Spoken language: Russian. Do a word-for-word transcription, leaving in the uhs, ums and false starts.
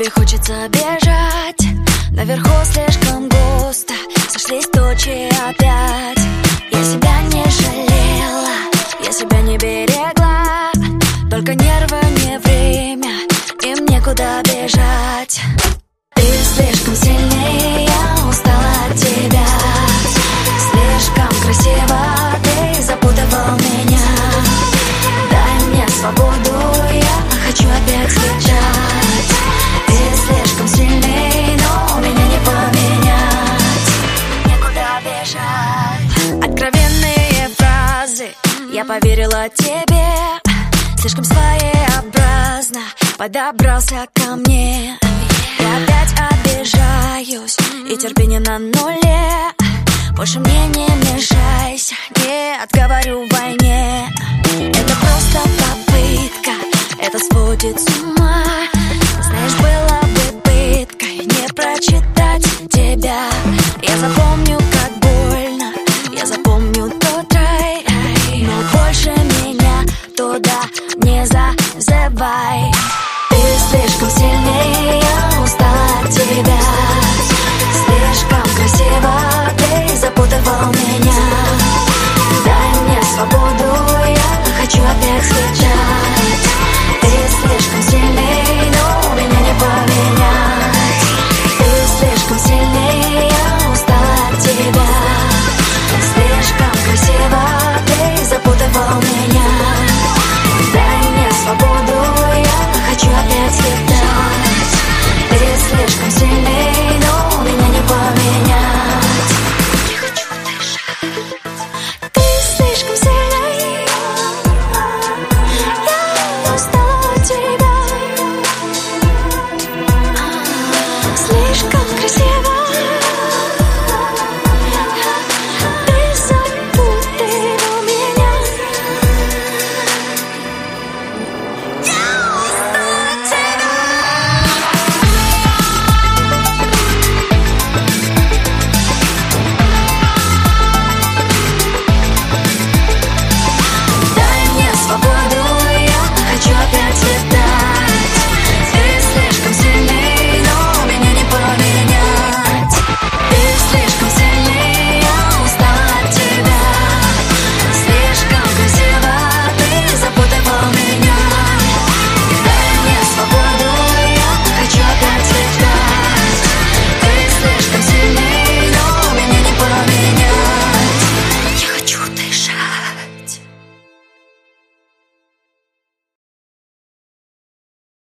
тебе хочется бежать. Наверху слишком густо, сошлись тучи опять. Я себя не жалела, я себя не берегла. Только нервы, не время, им некуда бежать. Ты слишком сильный, я устала от тебя. Слишком красиво ты запутывал меня. Дай мне свободу, я хочу опять скачать. Ты слишком сильный, но меня не поменять. Некуда бежать. Откровенные фразы, я поверила тебе. Слишком своеобразно подобрался ко мне. Я опять обижаюсь, и терпение на нуле. Больше мне не мешайся, нет, говорю в войне. Это просто попытка, это сводит с ума.